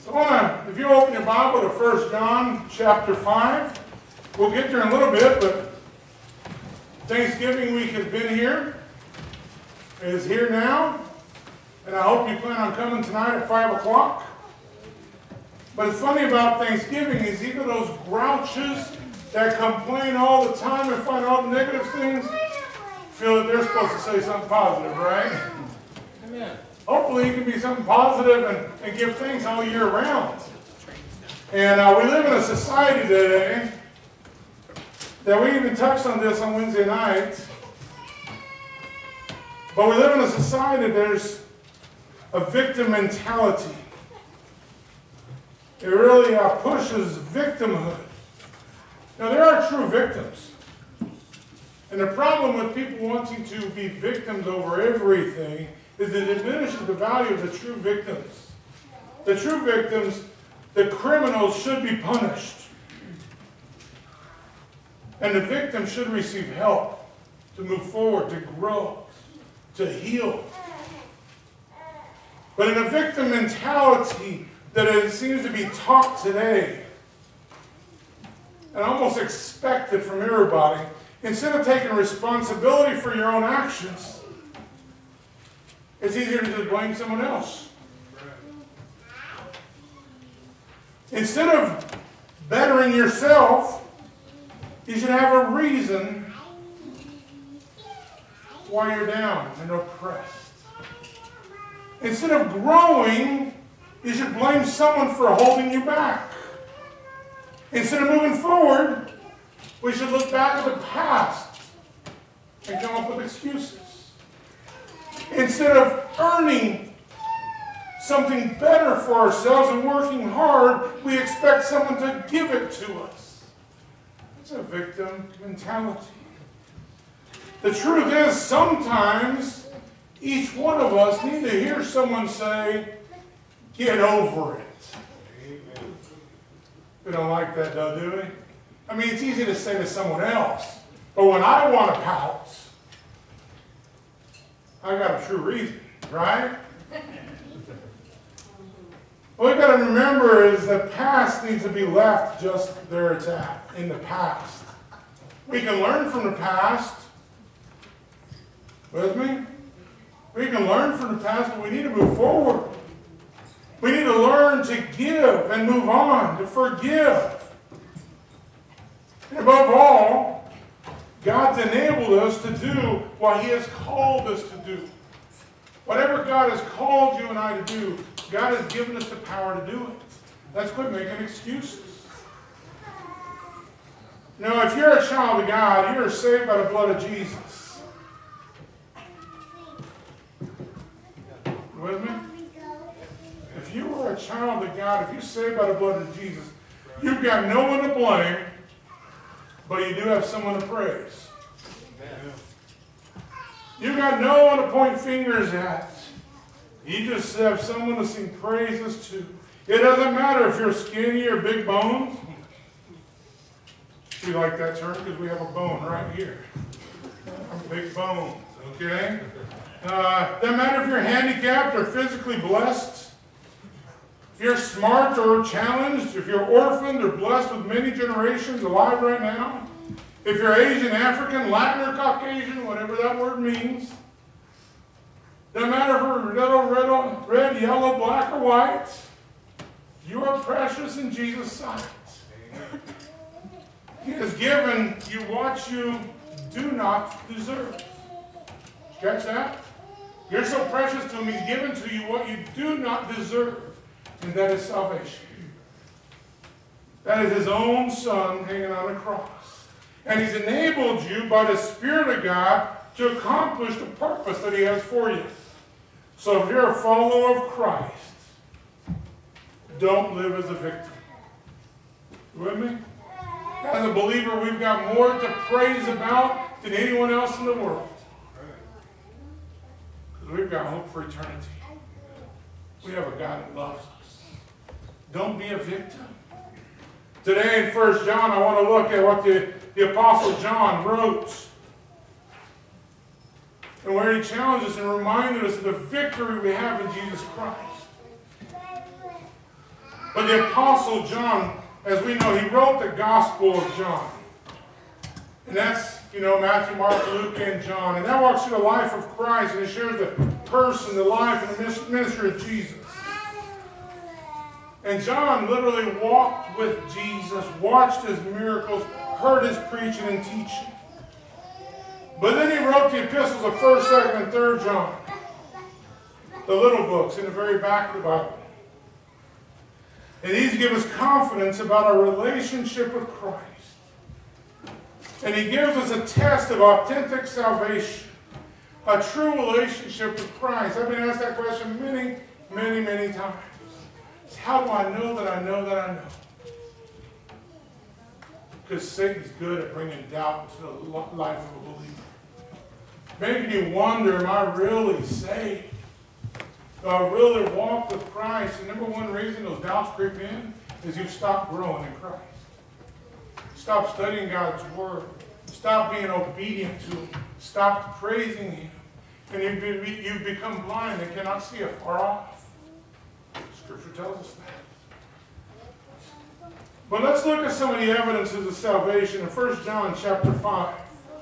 So if you open your Bible to 1 John chapter 5, we'll get there in a little bit, but Thanksgiving week has been here. It is here now, and I hope you plan on coming tonight at 5 o'clock. But it's funny about Thanksgiving is even those grouches that complain all the time and find all the negative things feel that they're supposed to say something positive, right? Amen. Hopefully it can be something positive and give thanks all year round. And we live in a society today that we even touched on this on Wednesday night. But we live in a society there's a victim mentality. It really pushes victimhood. Now there are true victims. And the problem with people wanting to be victims over everything is it diminishes the value of the true victims. The true victims, the criminals, should be punished. And the victim should receive help to move forward, to grow, to heal. But in a victim mentality that it seems to be taught today, and almost expected from everybody, instead of taking responsibility for your own actions, it's easier to just blame someone else. Instead of bettering yourself, you should have a reason why you're down and oppressed. Instead of growing, you should blame someone for holding you back. Instead of moving forward, we should look back at the past and come up with excuses. Instead of earning something better for ourselves and working hard, we expect someone to give it to us. It's a victim mentality. The truth is, sometimes each one of us need to hear someone say, "Get over it." We don't like that, though, do we? I mean, it's easy to say to someone else, but when I want to pout, I got a true reason, right? What we've got to remember is the past needs to be left just there it's at, in the past. We can learn from the past. With me? We can learn from the past, but we need to move forward. We need to learn to give and move on, to forgive. And above all, God's enabled us to do what He has called us to do. Whatever God has called you and I to do, God has given us the power to do it. Let's quit making excuses. Now, if you're a child of God, you are saved by the blood of Jesus. You with me? If you are a child of God, if you're saved by the blood of Jesus, you've got no one to blame, but you do have someone to praise. Amen. You've got no one to point fingers at. You just have someone to sing praises to. It doesn't matter if you're skinny or big boned. We like that term because we have a bone right here. Big bones, okay? Doesn't matter if you're handicapped or physically blessed. If you're smart or challenged, if you're orphaned or blessed with many generations alive right now, if you're Asian, African, Latin, or Caucasian, whatever that word means, doesn't matter if you're red, yellow, black, or white, you are precious in Jesus' sight. He has given you what you do not deserve. Catch that? You're so precious to Him, He's given to you what you do not deserve. And that is salvation. That is His own Son hanging on a cross. And He's enabled you by the Spirit of God to accomplish the purpose that He has for you. So if you're a follower of Christ, don't live as a victim. You with me? As a believer, we've got more to praise about than anyone else in the world. Because we've got hope for eternity. We have a God that loves us. Don't be a victim. Today in 1 John, I want to look at what the Apostle John wrote. And where he challenged us and reminded us of the victory we have in Jesus Christ. But the Apostle John, as we know, he wrote the Gospel of John. And that's, Matthew, Mark, Luke, and John. And that walks through the life of Christ, and it shares the person, the life, and the ministry of Jesus. And John literally walked with Jesus, watched his miracles, heard his preaching and teaching. But then he wrote the epistles of 1st, 2nd, and 3rd John. The little books in the very back of the Bible. And these give us confidence about our relationship with Christ. And he gives us a test of authentic salvation. A true relationship with Christ. I've been asked that question many, many, many times. How do I know that I know that I know? Because Satan's good at bringing doubt into the life of a believer. Making you wonder, am I really saved? Do I really walk with Christ? And number one reason those doubts creep in is you've stopped growing in Christ. Stop studying God's Word. Stop being obedient to Him. Stop praising Him. And you've become blind and cannot see afar off. Scripture tells us that. But let's look at some of the evidences of salvation in 1 John chapter 5.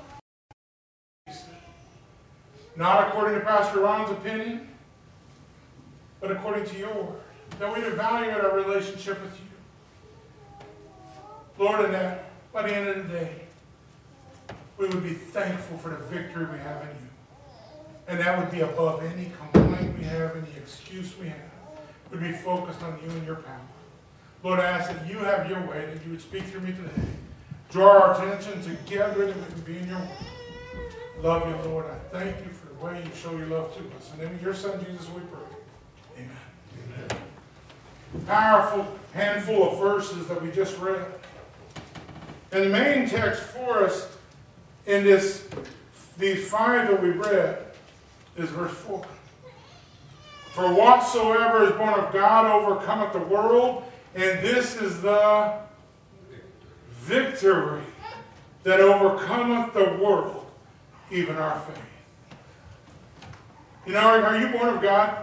Not according to Pastor Ron's opinion, but according to your word. That we'd evaluate our relationship with you. Lord, and that by the end of the day, we would be thankful for the victory we have in you. And that would be above any complaint we have, any excuse we have. We'd be focused on you and your power. Lord, I ask that you have your way, that you would speak through me today. Draw our attention together that we can be in your word. Love you, Lord. I thank you for the way you show your love to us. In the name of your Son, Jesus, we pray. Amen. Amen. Powerful handful of verses that we just read. And the main text for us in these 5 that we read is verse 4. For whatsoever is born of God overcometh the world, and this is the victory that overcometh the world, even our faith. Are you born of God?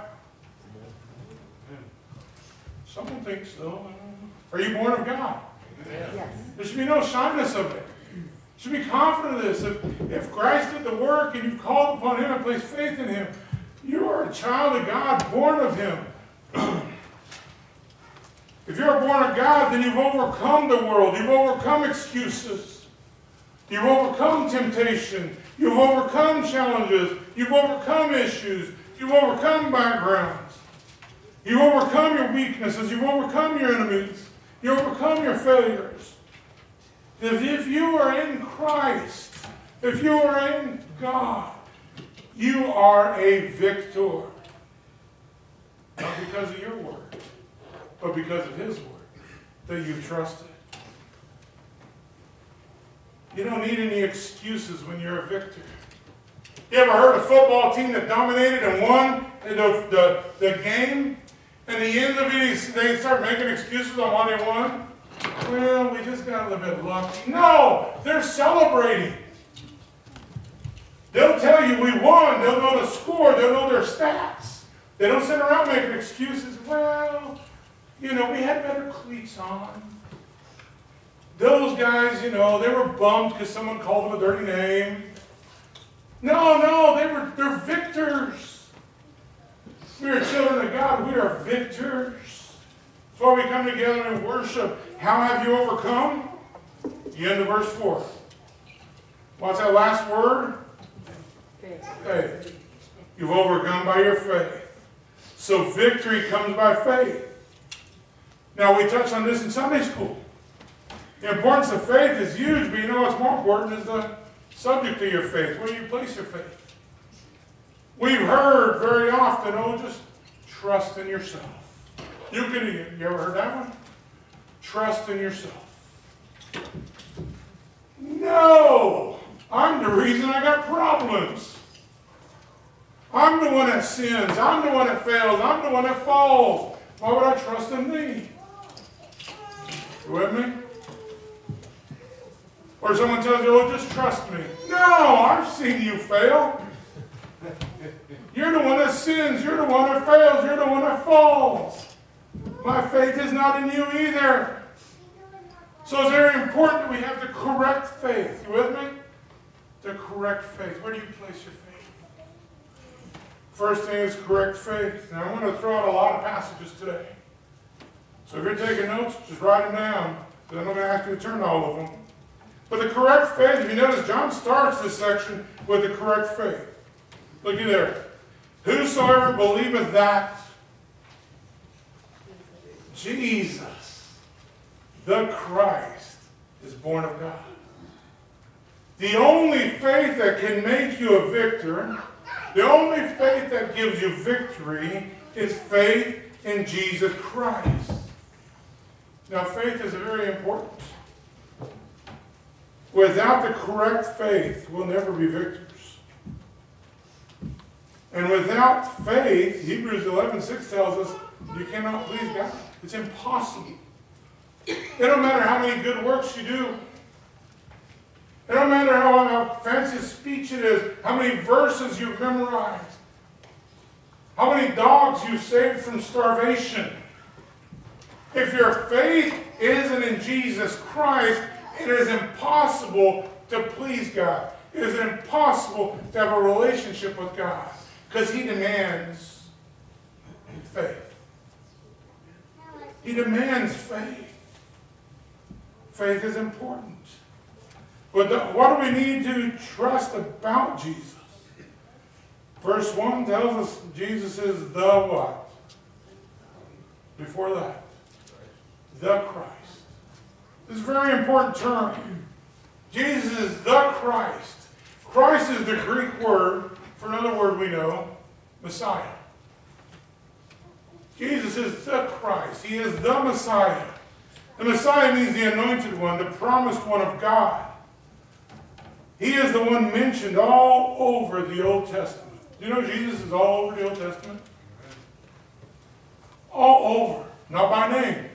Someone thinks so. Are you born of God? Yes. There should be no shyness of it. You should be confident of this. If Christ did the work and you've called upon Him and placed faith in Him, you are a child of God, born of Him. If you're born of God, then you've overcome the world. You've overcome excuses. You've overcome temptation. You've overcome challenges. You've overcome issues. You've overcome backgrounds. You've overcome your weaknesses. You've overcome your enemies. You overcome your failures. If you are in Christ, if you are in God, you are a victor. Not because of your word, but because of His word that you've trusted. You don't need any excuses when you're a victor. You ever heard a football team that dominated and won the game? And the end of it, they start making excuses on why they won. Well, we just got a little bit lucky. No, they're celebrating. They'll tell you we won. They'll know the score. They'll know their stats. They don't sit around making excuses. Well, we had better cleats on. Those guys, they were bummed because someone called them a dirty name. No, they're victors. We are children of God. We are victors. That's why we come together and worship. How have you overcome? The end of verse 4. What's that last word? Faith. You've overcome by your faith. So victory comes by faith. Now we touched on this in Sunday school. The importance of faith is huge, but what's more important is the subject of your faith. Where you place your faith. We've heard very often, just trust in yourself. You ever heard that one? Trust in yourself. No! I'm the reason I got problems. I'm the one that sins. I'm the one that fails. I'm the one that falls. Why would I trust in me? You with me? Or someone tells you, just trust me. No, I've seen you fail. You're the one that sins. You're the one that fails. You're the one that falls. My faith is not in you either. So it's very important that we have the correct faith. You with me? The correct faith. Where do you place your faith? First thing is correct faith. Now I'm going to throw out a lot of passages today. So if you're taking notes, just write them down. Because I'm not going to ask you to turn to all of them. But the correct faith, if you notice, John starts this section with the correct faith. Look at there. Whosoever believeth that Jesus, the Christ, is born of God. The only faith that can make you a victor, the only faith that gives you victory, is faith in Jesus Christ. Now, faith is very important. Without the correct faith, we'll never be victors. And without faith, Hebrews 11:6 tells us, you cannot please God. It's impossible. It don't matter how many good works you do. It don't matter how fancy speech it is, how many verses you've memorized, how many dogs you've saved from starvation. If your faith isn't in Jesus Christ, it is impossible to please God. It is impossible to have a relationship with God because He demands faith. He demands faith. Faith is important. But what do we need to trust about Jesus? Verse 1 tells us Jesus is the what? Before that, the Christ. This is a very important term. Jesus is the Christ. Christ is the Greek word for another word we know, Messiah. Jesus is the Christ. He is the Messiah. The Messiah means the anointed one, the promised one of God. He is the one mentioned all over the Old Testament. Do you know Jesus is all over the Old Testament? All over. Not by name.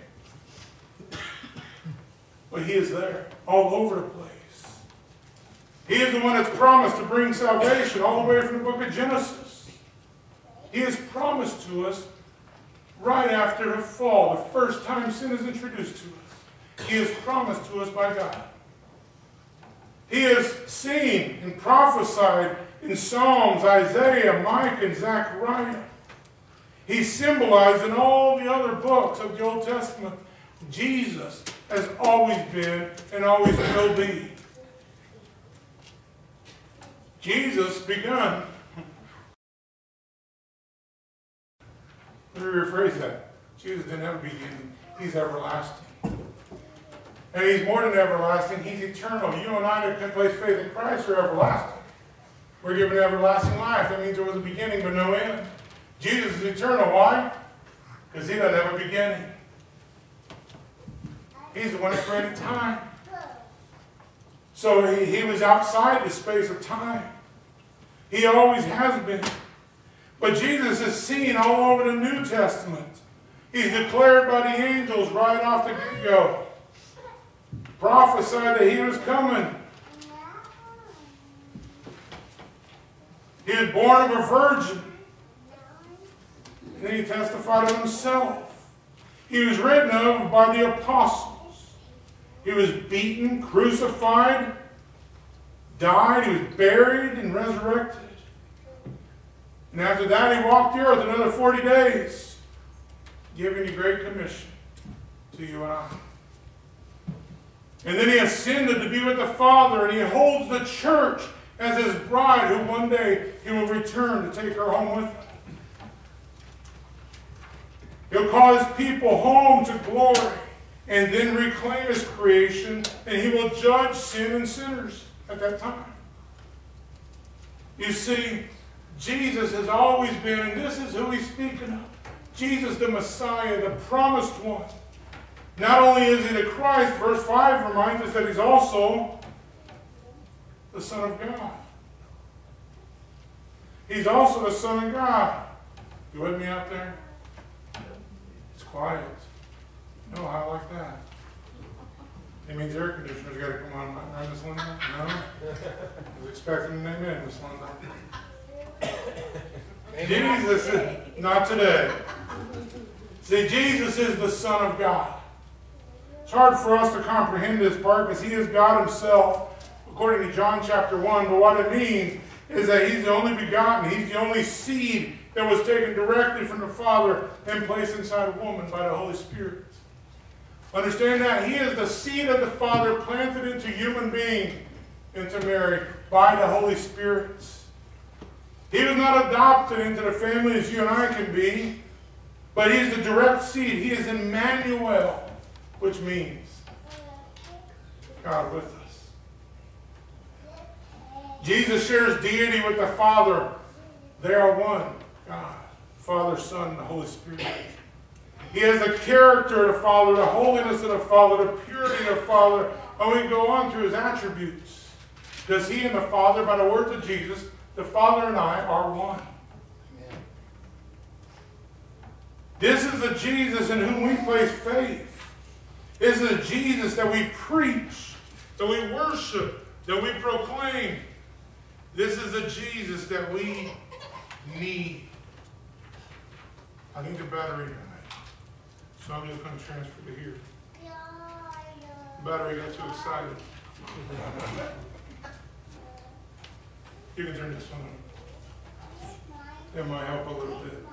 But He is there. All over the place. He is the one that's promised to bring salvation all the way from the book of Genesis. He is promised to us right after the fall, the first time sin is introduced to us. He is promised to us by God. He is seen and prophesied in Psalms, Isaiah, Micah, and Zechariah. He's symbolized in all the other books of the Old Testament. Jesus has always been and always will be. Jesus begun. Let me rephrase that. Jesus didn't have a beginning. He's everlasting. And He's more than everlasting. He's eternal. You and I that can place faith in Christ are everlasting. We're given everlasting life. That means there was a beginning but no end. Jesus is eternal. Why? Because He doesn't have a beginning. He's the one that created time. So he was outside the space of time. He always has been. But Jesus is seen all over the New Testament. He's declared by the angels right off the get-go. Prophesied that He was coming. He was born of a virgin. And then He testified of Himself. He was written of by the apostles. He was beaten, crucified, died, He was buried, and resurrected. And after that, He walked the earth another 40 days, giving the Great Commission to you and I. And then He ascended to be with the Father, and He holds the church as His bride, who one day He will return to take her home with Him. He'll call His people home to glory, and then reclaim His creation, and He will judge sin and sinners at that time. You see, Jesus has always been, and this is who He's speaking of. Jesus the Messiah, the promised one. Not only is He the Christ, verse 5 reminds us that He's also the Son of God. He's also the Son of God. You with me out there? It's quiet. No, I like that. It means air conditioners got to come on, right, Miss Linda? No? I was expecting an amen, Miss Linda. Jesus is not today. See, Jesus is the Son of God. It's hard for us to comprehend this part because he is God himself, according to John chapter 1. But what it means is that he's the only begotten. He's the only seed that was taken directly from the Father and placed inside a woman by the Holy Spirit. Understand that? He is the seed of the Father planted into human being, into Mary, by the Holy Spirit. He was not adopted into the family as you and I can be, but he is the direct seed. He is Emmanuel, which means God with us. Jesus shares deity with the Father. They are one, God, Father, Son, and the Holy Spirit. He has the character of the Father, the holiness of the Father, the purity of the Father, and we go on through his attributes. Because he and the Father, by the words of Jesus, the Father and I are one. Amen. This is the Jesus in whom we place faith. This is the Jesus that we preach, that we worship, that we proclaim. This is the Jesus that we need. I need the battery tonight. So I'm just going to transfer to here. The battery got too excited. You can turn this one on. That might help a little bit.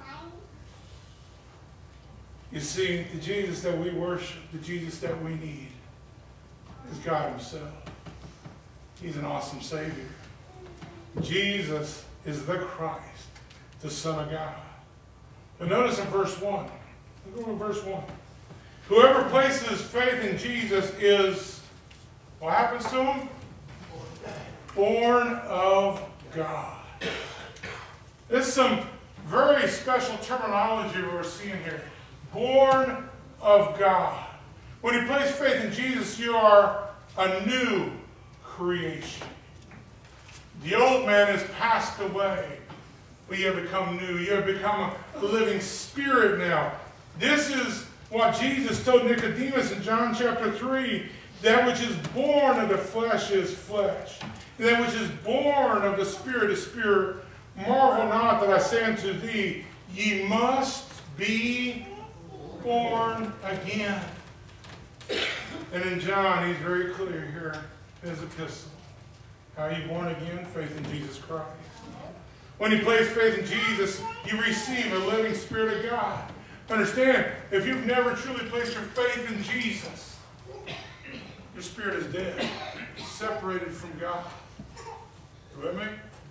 You see, the Jesus that we worship, the Jesus that we need, is God himself. He's an awesome Savior. Jesus is the Christ, the Son of God. But notice in verse 1. Look over verse 1. Whoever places faith in Jesus is, what happens to him? Born of God. This is some very special terminology we're seeing here. Born of God. When you place faith in Jesus, you are a new creation. The old man has passed away, but you have become new. You have become a living spirit now. This is what Jesus told Nicodemus in John chapter 3. That which is born of the flesh is flesh. And that which is born of the Spirit is spirit. Marvel not that I say unto thee, ye must be born again. And in John, he's very clear here in his epistle. How are you born again? Faith in Jesus Christ. When you place faith in Jesus, you receive a living Spirit of God. Understand, if you've never truly placed your faith in Jesus, your spirit is dead, separated from God. You with me?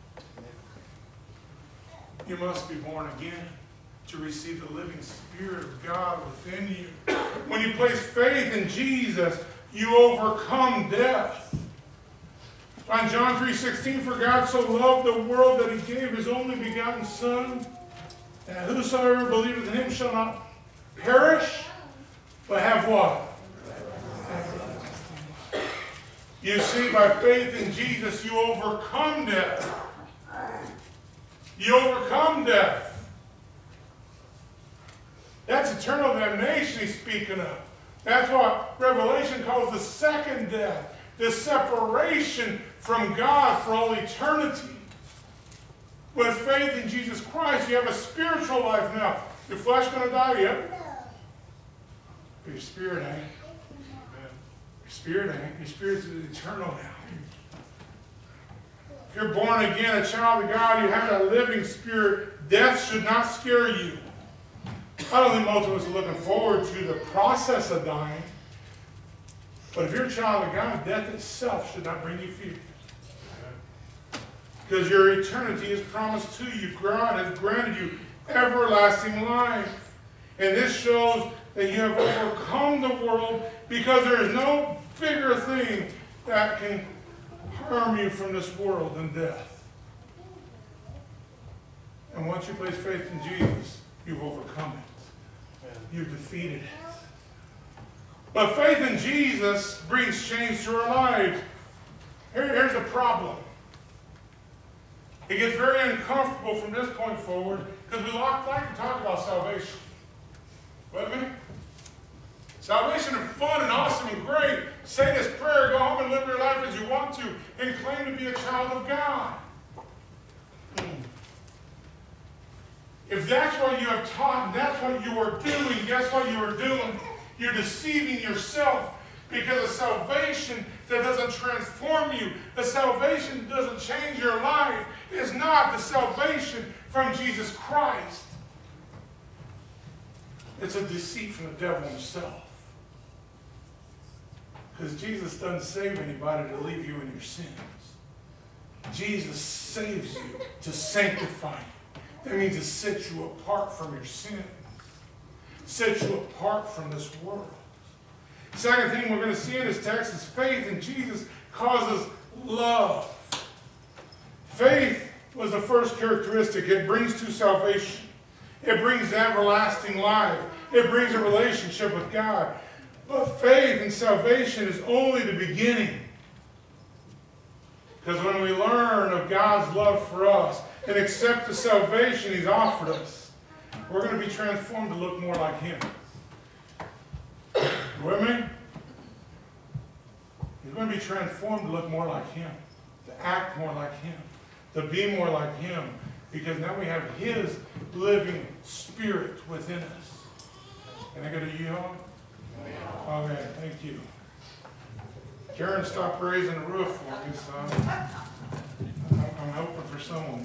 You must be born again to receive the living Spirit of God within you. When you place faith in Jesus, you overcome death. On John 3:16, for God so loved the world that he gave his only begotten Son, and whosoever believeth in him shall not perish, but have what? You see, by faith in Jesus, you overcome death. You overcome death. That's eternal damnation he's speaking of. That's what Revelation calls the second death. The separation from God for all eternity. With faith in Jesus Christ, you have a spiritual life now. Your flesh going to die yet? But your spirit ain't. Your spirit ain't. Your spirit is eternal now. If you're born again, a child of God, you have a living spirit. Death should not scare you. I don't think most of us are looking forward to the process of dying. But if you're a child of God, death itself should not bring you fear. Because your eternity is promised to you. God has granted you everlasting life. And this shows that you have overcome the world, because there is no bigger thing that can harm you from this world than death. And once you place faith in Jesus, you've overcome it. You've defeated it. But faith in Jesus brings change to our lives. Here's the problem. It gets very uncomfortable from this point forward, because we like to talk about salvation. With me? Salvation is fun and awesome and great. Say this prayer, go home and live your life as you want to, and claim to be a child of God. If that's what you have taught, and that's what you are doing, guess what you are doing? You're deceiving yourself, because a salvation that doesn't transform you, a salvation that doesn't change your life, is not the salvation from Jesus Christ. It's a deceit from the devil himself. Because Jesus doesn't save anybody to leave you in your sins. Jesus saves you to sanctify you. That means to set you apart from your sins. Set you apart from this world. Second thing we're going to see in this text is faith in Jesus causes love. Faith was the first characteristic. It brings to salvation. It brings everlasting life. It brings a relationship with God. But faith and salvation is only the beginning. Because when we learn of God's love for us and accept the salvation He's offered us, we're going to be transformed to look more like Him. You with me? He's going to be transformed to look more like Him, to act more like Him, to be more like Him, because now we have His living Spirit within us. Can I get a you-home? Okay, thank you. Karen, stop raising the roof for me, son. I'm hoping for someone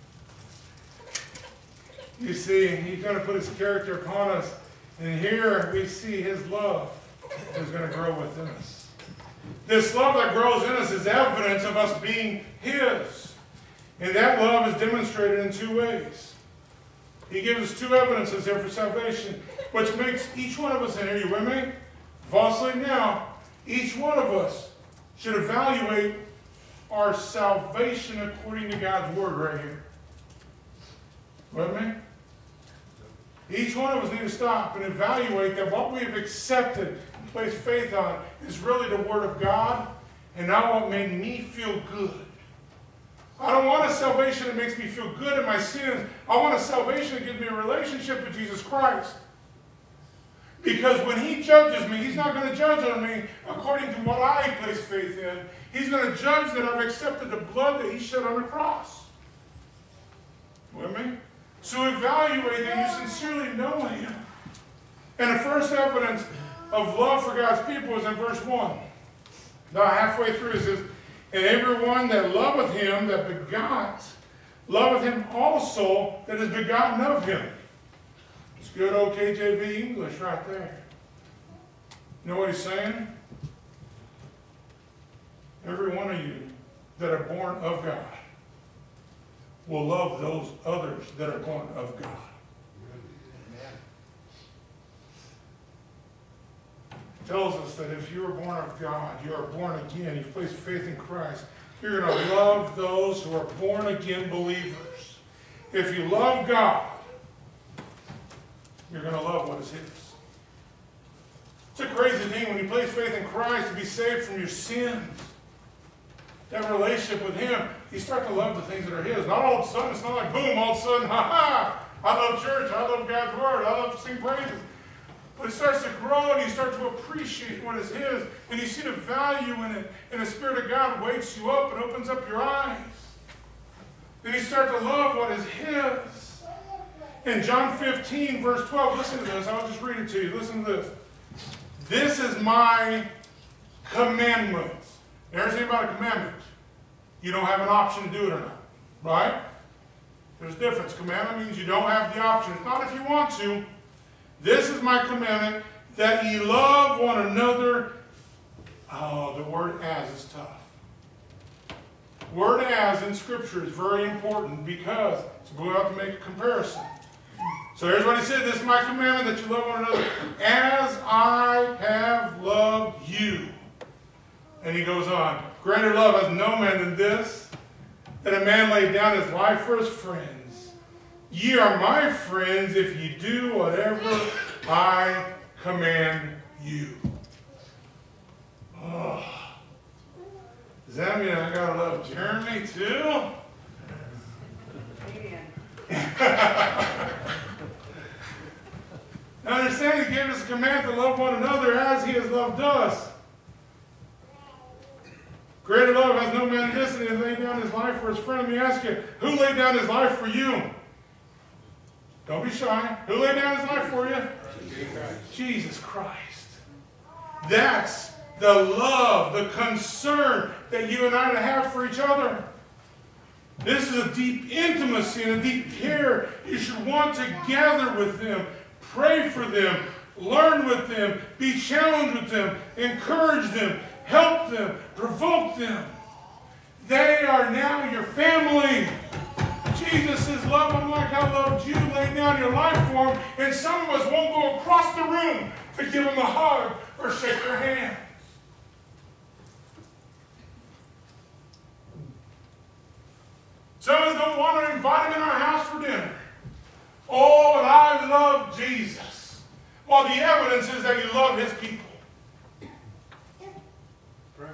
here. You see, He's going to put His character upon us, and here we see His love is going to grow within us. This love that grows in us is evidence of us being His. And that love is demonstrated in two ways. He gives us two evidences here for salvation, which makes each one of us in here, you with me? Fall asleep now. Each one of us should evaluate our salvation according to God's Word right here. With me? Each one of us need to stop and evaluate that what we have accepted and placed faith on is really the Word of God and not what made me feel good. I don't want a salvation that makes me feel good in my sins. I want a salvation that gives me a relationship with Jesus Christ. Because when He judges me, He's not going to judge on me according to what I place faith in. He's going to judge that I've accepted the blood that He shed on the cross. With me? So evaluate that you sincerely know Him. And the first evidence of love for God's people is in verse 1. Now halfway through it says, and everyone that loveth Him that begot, loveth Him also that is begotten of Him. It's good old KJV English right there. You know what he's saying? Every one of you that are born of God will love those others that are born of God. It tells us that if you are born of God, you are born again, you've placed faith in Christ, you're going to love those who are born again believers. If you love God, you're going to love what is His. It's a crazy thing when you place faith in Christ to be saved from your sins. That relationship with Him, you start to love the things that are His. Not all of a sudden, it's not like boom, all of a sudden, ha-ha, I love church, I love God's Word, I love to sing praises. But it starts to grow and you start to appreciate what is His. And you see the value in it. And the Spirit of God wakes you up and opens up your eyes. Then you start to love what is His. In John 15, verse 12, listen to this. I'll just read it to you. Listen to this. This is my commandment. There's anything about a commandment. You don't have an option to do it or not. Right? There's a difference. Commandment means you don't have the option. It's not if you want to. This is my commandment, that ye love one another. Oh, the word as is tough. Word as in Scripture is very important because it's going to have to make a comparison. So here's what He said. This is my commandment, that you love one another as I have loved you. And He goes on. Greater love has no man than this, that a man lay down his life for his friends. Ye are my friends if ye do whatever I command you. Oh. Does that mean I gotta love Jeremy too? Now understand He gave us a command to love one another as He has loved us. Greater love has no man than this, and He laid down His life for His friend. Let me ask you, who laid down His life for you? Don't be shy. Who laid down his life for you? Jesus Christ. That's the love, the concern that you and I have for each other. This is a deep intimacy and a deep care. You should want to gather with them, pray for them, learn with them, be challenged with them, encourage them, help them, provoke them. They are now your family. Jesus says, love them like I loved you, lay down your life for them. And some of us won't go across the room to give them a hug or shake their hand. Some of us don't want to invite them in our house for dinner. Oh, and I love Jesus. Well, the evidence is that you love his people. Right.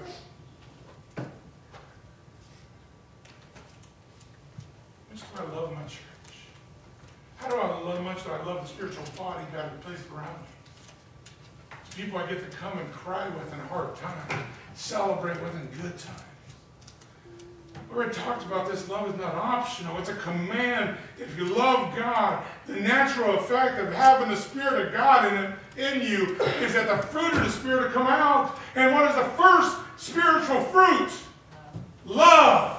How much do I love my church? How do I love much do I love the spiritual body God has placed around me? It's people I get to come and cry with in hard times, celebrate with in good times. We already talked about this. Love is not optional. It's a command. If you love God, the natural effect of having the Spirit of God in you is that the fruit of the Spirit will come out. And what is the first spiritual fruit? Love.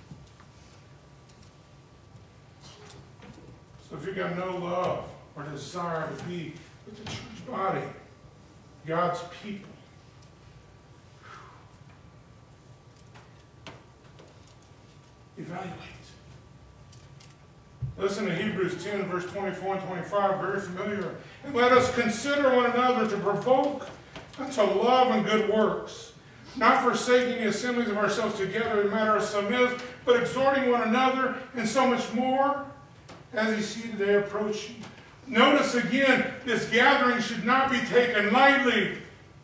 So if you've got no love or desire to be with the church body, God's people, evaluate. Listen to Hebrews 10, verse 24 and 25, very familiar. And let us consider one another to provoke unto love and good works, not forsaking the assemblies of ourselves together in matter of some is, but exhorting one another, and so much more as you see today approaching. Notice again, this gathering should not be taken lightly.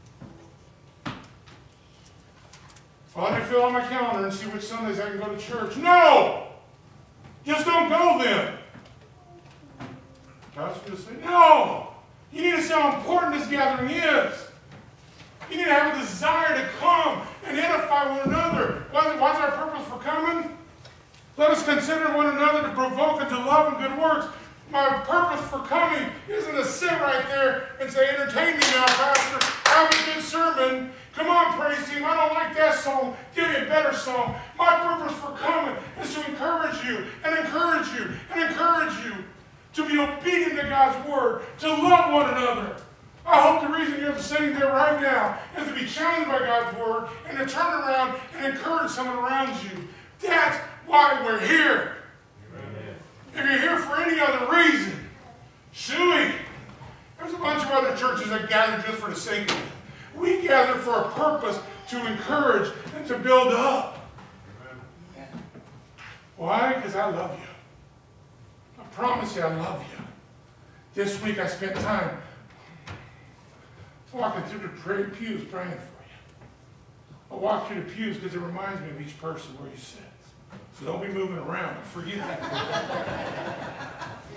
Well, let me fill out my calendar and see which Sundays I can go to church. No! Just don't go then. God's going to say, no! You need to see how important this gathering is. You need to have a desire to come and edify one another. What's our purpose for coming? Let us consider one another to provoke unto love and good works. My purpose for coming isn't to sit right there and say, entertain me now, Pastor. Have a good sermon. Come on, praise team. I don't like that song. Give me a better song. My purpose for coming is to encourage you and encourage you and encourage you to be obedient to God's word, to love one another. I hope the reason you're sitting there right now is to be challenged by God's word and to turn around and encourage someone around you. That's why we're here. Amen. If you're here for any other reason, shooey. There's a bunch of other churches that gather just for the sake of it. We gather for a purpose to encourage and to build up. Amen. Why? Because I love you. I promise you I love you. This week I spent time walking through the pews praying for you. I walk through the pews because it reminds me of each person where you sit. So don't be moving around. Forget that.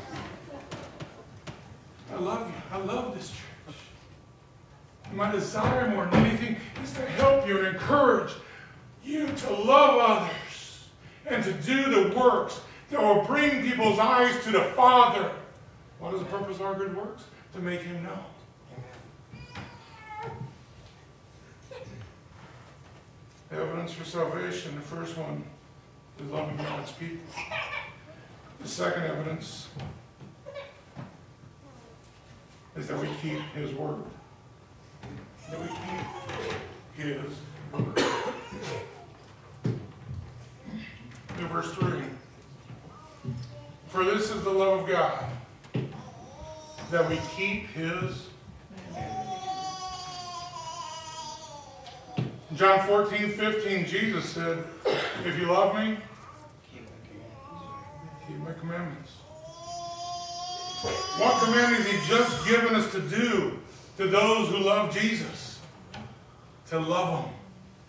I love you. I love this church. My desire more than anything is to help you and encourage you to love others and to do the works that will bring people's eyes to the Father. What is the purpose of our good works? To make him known. Evidence for salvation. The first one is loving God's people. The second evidence is that we keep his word. That we keep his word. In verse 3. For this is the love of God, that we keep his John 14:15, Jesus said, if you love me, keep my commandments. What command has he just given us to do to those who love Jesus? To love them.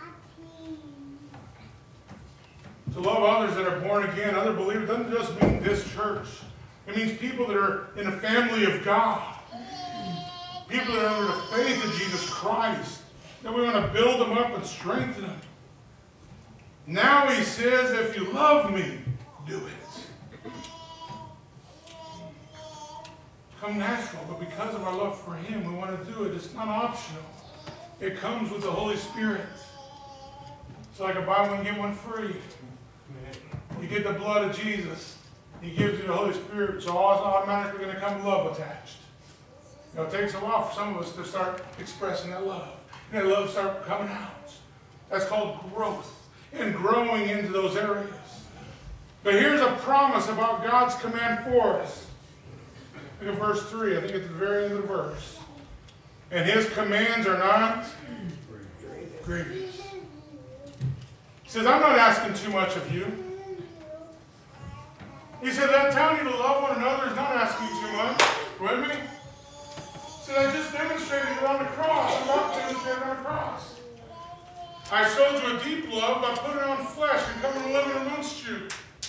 To love others that are born again, other believers, doesn't just mean this church. It means people that are in the family of God. People that are under the faith of Jesus Christ. That we want to build them up and strengthen them. Now he says, if you love me, do it. come natural, but because of our love for Him, we want to do it. It's not optional. It comes with the Holy Spirit. It's like a buy one, get one free. You get the blood of Jesus. He gives you the Holy Spirit. It's all automatically going to come love attached. You know, it takes a while for some of us to start expressing that love. And that love start coming out. That's called growth and growing into those areas. But here's a promise about God's command for us. Look at verse 3. I think at the very end of the verse. And His commands are not grievous. He says, I'm not asking too much of you. He said, that telling you to love one another is not asking too much. With me? He said, I just demonstrated it on the cross. I'm not demonstrating on the cross. I showed you a deep love by putting on flesh and coming and living amongst you.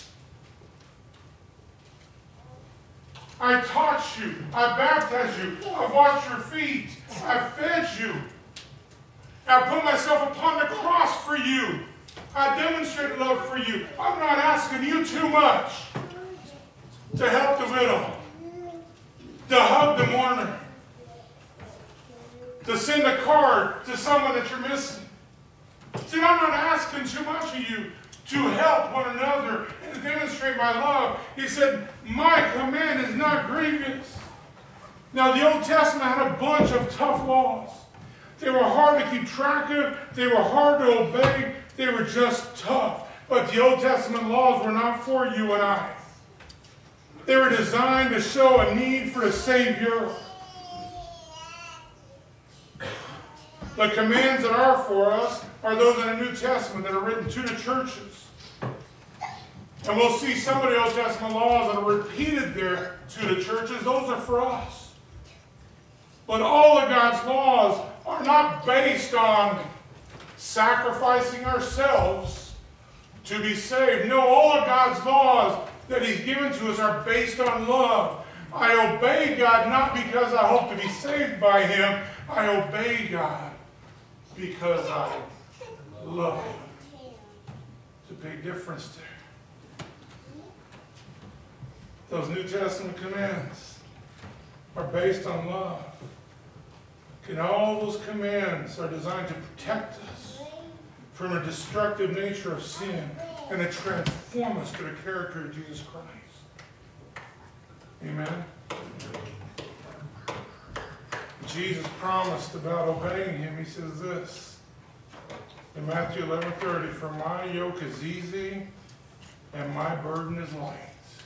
I taught you. I baptized you. I washed your feet. I fed you. I put myself upon the cross for you. I demonstrated love for you. I'm not asking you too much to help the widow, to hug the mourner, to send a card to someone that you're missing. See, I'm not asking too much of you to help one another and to demonstrate my love. He said, my command is not grievous. Now, the Old Testament had a bunch of tough laws. They were hard to keep track of. They were hard to obey. They were just tough. But the Old Testament laws were not for you and I. They were designed to show a need for a Savior. The commands that are for us are those in the New Testament that are written to the churches. And we'll see some of the Old Testament laws that are repeated there to the churches. Those are for us. But all of God's laws are not based on sacrificing ourselves to be saved. No, all of God's laws that He's given to us are based on love. I obey God not because I hope to be saved by Him. I obey God because I love Him. It's a big difference there. Those New Testament commands are based on love. And all those commands are designed to protect us from a destructive nature of sin and to transform us to the character of Jesus Christ. Amen? Jesus promised about obeying Him. He says this in Matthew 11:30, for my yoke is easy and my burden is light.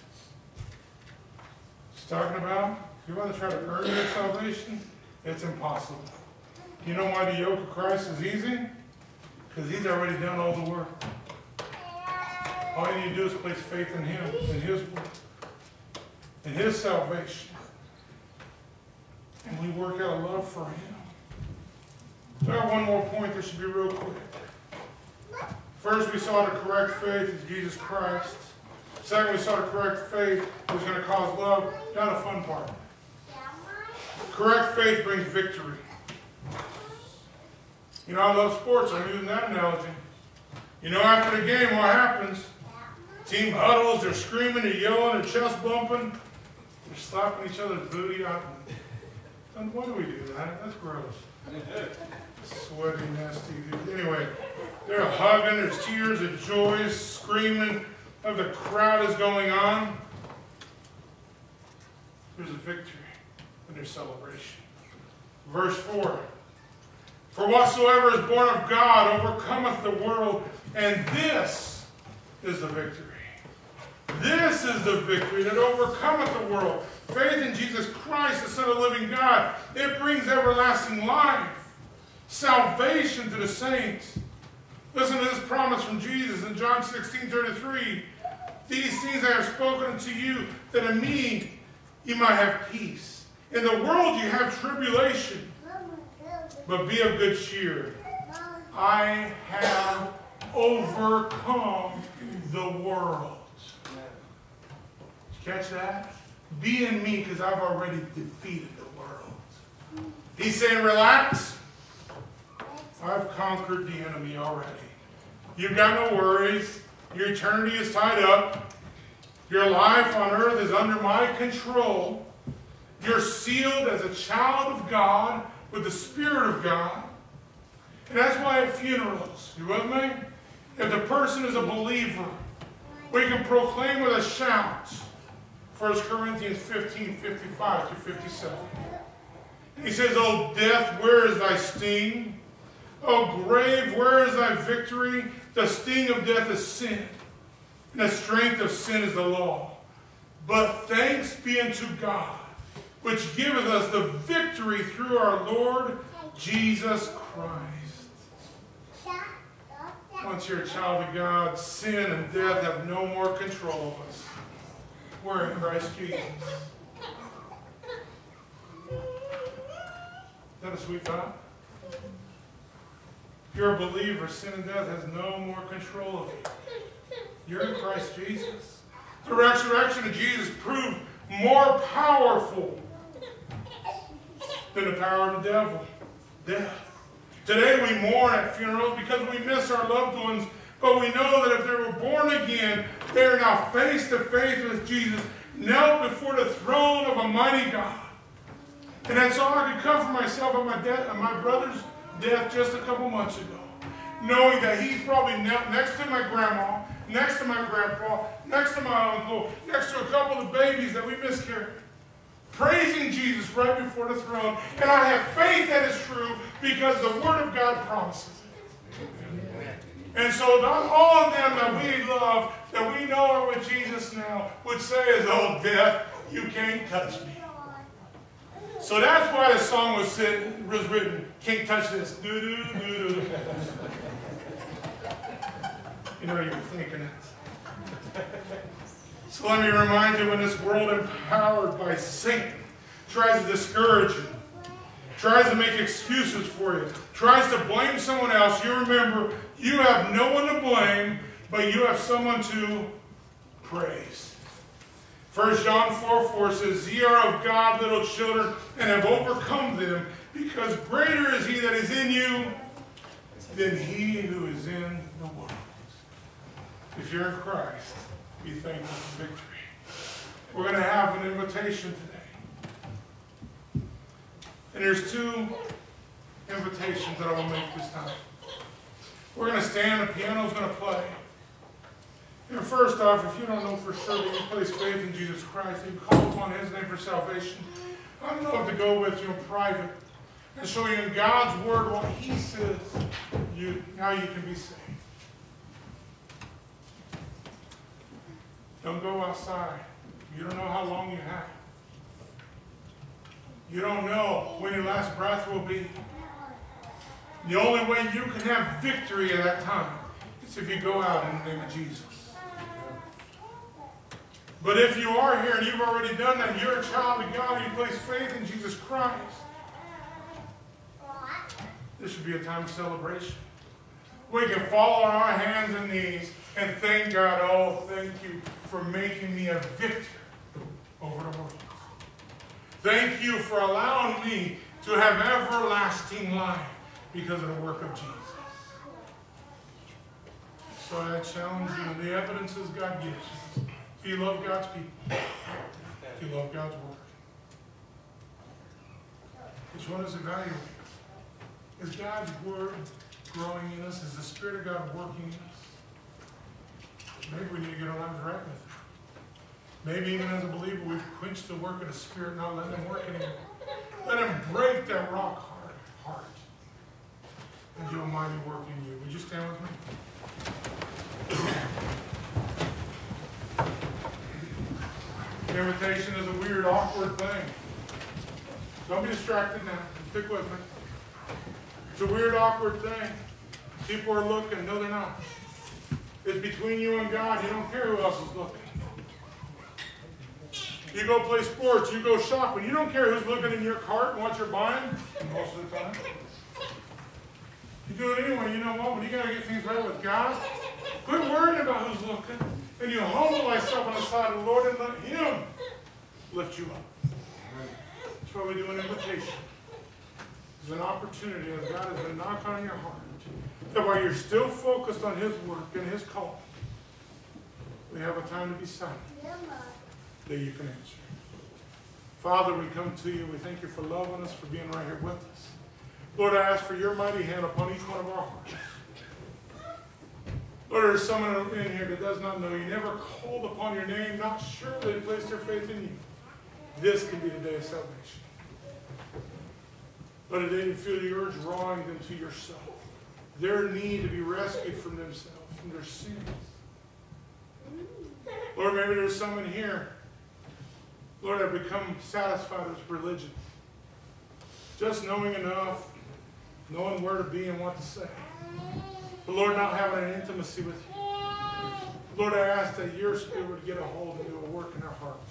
He's talking about, if you want to try to earn your salvation, it's impossible. You know why the yoke of Christ is easy? Because He's already done all the work. All you need to do is place faith in Him, in His work, in His salvation. And we work out a love for Him. So I have one more point. This should be real quick. First, we saw the correct faith is Jesus Christ. Second, we saw the correct faith was going to cause love. Now the fun part. Correct faith brings victory. You know, I love sports. I'm using that analogy. You know, after the game, what happens? Team huddles, they're screaming, they're yelling, they're chest bumping. They're slapping each other's booty out. And why do we do that? That's gross. Sweaty, nasty. Anyway, they're hugging, there's tears of joy, screaming, of the crowd is going on. There's a victory in their celebration. Verse 4. For whatsoever is born of God overcometh the world, and this is the victory. This is the victory that overcometh the world. Faith in Jesus Christ, the Son of the living God. It brings everlasting life. Salvation to the saints. Listen to this promise from Jesus in John 16:33. These things I have spoken unto you, that in me you might have peace. In the world you have tribulation, but be of good cheer. I have overcome the world. Did you catch that? Be in me, because I've already defeated the world. He's saying, relax. I've conquered the enemy already. You've got no worries. Your eternity is tied up. Your life on earth is under my control. You're sealed as a child of God with the Spirit of God. And that's why at funerals, you with me? If the person is a believer, we can proclaim with a shout. 1 Corinthians 15, 55 to 57. He says, O death, where is thy sting? O grave, where is thy victory? The sting of death is sin, and the strength of sin is the law. But thanks be unto God, which giveth us the victory through our Lord Jesus Christ. Once you're a child of God, sin and death have no more control of us. We're in Christ Jesus. Is that a sweet thought? If you're a believer, sin and death has no more control of you. You're in Christ Jesus. The resurrection of Jesus proved more powerful than the power of the devil, death. Today we mourn at funerals because we miss our loved ones, but we know that if they were born again, they are now face to face with Jesus, knelt before the throne of a mighty God. And that's all I could comfort myself on my brother's death just a couple months ago, knowing that he's probably knelt next to my grandma, next to my grandpa, next to my uncle, next to a couple of babies that we miscarried, praising Jesus right before the throne. And I have faith that is true because the Word of God promises it. And so not all of them that we love, that we know are with Jesus now, would say is, oh, death, you can't touch me. So that's why the song was written, can't touch this. Do, do, do, do. You know, you're thinking that. So let me remind you, when this world empowered by Satan tries to discourage you, tries to make excuses for you, tries to blame someone else, you remember you have no one to blame, but you have someone to praise. 1 John 4:4 says, Ye are of God, little children, and have overcome them, because greater is he that is in you than he who is in the world. If you're in Christ, be thankful for victory. We're going to have an invitation today. And there's two invitations that I will make this time. We're going to stand, the piano's going to play. And first off, if you don't know for sure that you place faith in Jesus Christ, and you call upon his name for salvation, I'd love to go with you in private and show you in God's Word what he says, how you can be saved. Don't go outside. You don't know how long you have. You don't know when your last breath will be. The only way you can have victory at that time is if you go out in the name of Jesus. But if you are here and you've already done that, you're a child of God, you place faith in Jesus Christ, this should be a time of celebration. We can fall on our hands and knees and thank God, oh, thank you for making me a victor over the world. Thank you for allowing me to have everlasting life because of the work of Jesus. So I challenge you, the evidence is God gives you. Do you love God's people? Do you love God's Word? Which one is evaluating? Is God's Word growing in us? Is the Spirit of God working in us? Maybe we need to get our lives right with Him. Maybe even as a believer, we've quenched the work of the Spirit, not letting Him work anymore. Let Him break that rock hard heart and do a mighty work in you. Would you stand with me? The invitation is a weird, awkward thing. Don't be distracted now. Stick with me. It's a weird, awkward thing. People are looking. No, they're not. It's between you and God. You don't care who else is looking. You go play sports. You go shopping. You don't care who's looking in your cart and what you're buying most of the time. You do it anyway. You know what? When you got to get things right with God, quit worrying about who's looking. And you humble thyself on the side of the Lord and let Him lift you up. That's why we do an invitation. It's an opportunity as God has been knocking on your heart. That while you're still focused on His work and His call, we have a time to be silent that you can answer. Father, we come to you. We thank you for loving us, for being right here with us. Lord, I ask for your mighty hand upon each one of our hearts. Lord, there's someone in here that does not know you, never called upon your name, not sure they placed their faith in you. This can be the day of salvation. Lord, today you feel the urge drawing them to yourself. Their need to be rescued from themselves, from their sins. Lord, maybe there's someone here, Lord, have become satisfied with religion. Just knowing enough, knowing where to be and what to say. But Lord, not having an intimacy with you. Lord, I ask that your Spirit would get a hold and do a work in our hearts.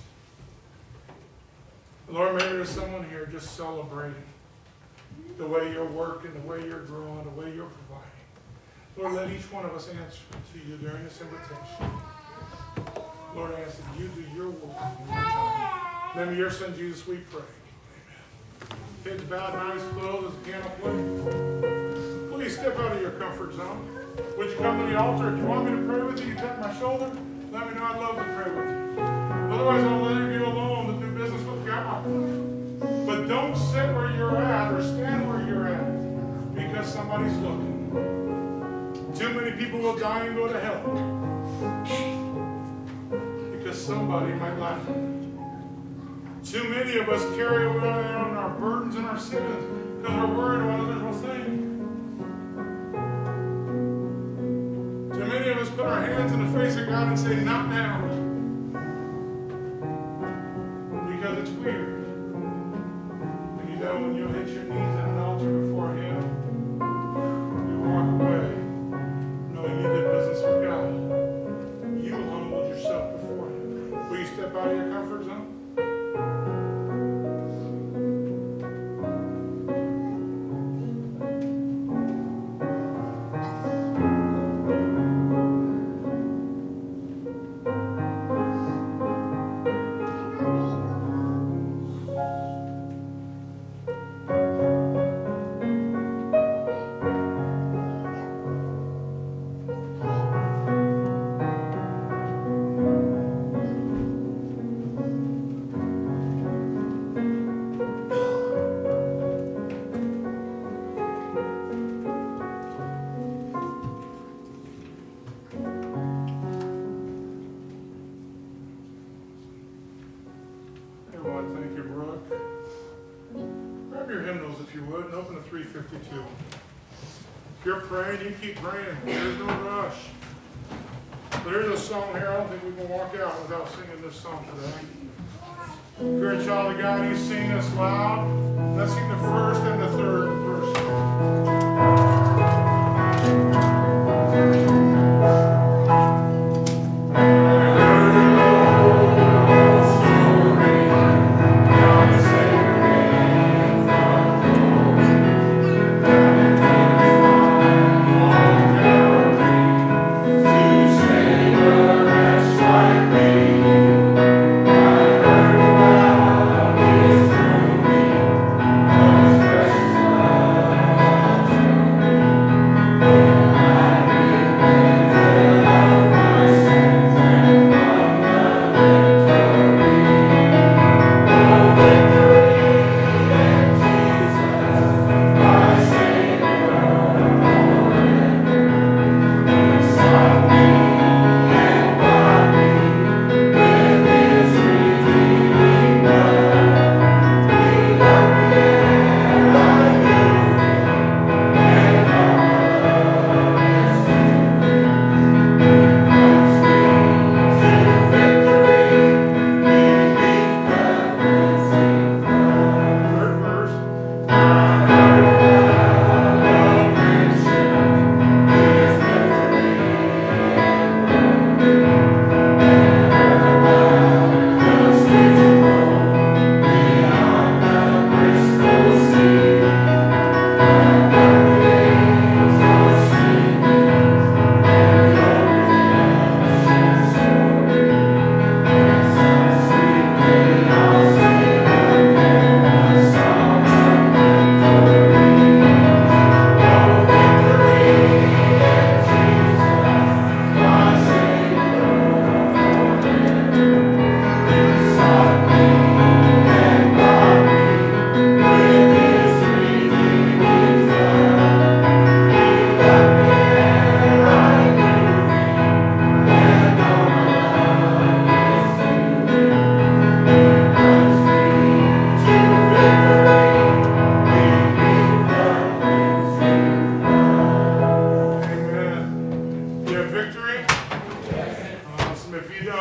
Lord, maybe there's someone here just celebrating the way you're working, the way you're growing, the way you're providing. Lord, let each one of us answer to you during this invitation. Lord, I ask that you do your work in your time. In the name of your Son, Jesus, we pray. Amen. Heads bowed, eyes closed as the piano plays. Please step out of your comfort zone. Would you come to the altar? If you want me to pray with you, you tap my shoulder. Let me know. I'd love to pray with you. Otherwise, I'll let you alone to do business with God. But don't sit where you're at or stand where you're at because somebody's looking. Too many people will die and go to hell because somebody might laugh at you. Too many of us carry around our burdens and our sins because we're worried about others will think. Too many of us put our hands in the face of God and say, not now. Because it's weird. And you know when you hit your knees at an altar before Him, you walk away knowing you did business with God. You humbled yourself before Him. Will you step out of your comfort zone? Thank you, Brooke. Grab your hymnals if you would and open to 352. If you're praying, you keep praying. There's no rush. There's a song here. I don't think we can walk out without singing this song today. If you're a child of God, you sing this loud. Let's sing the first and the third.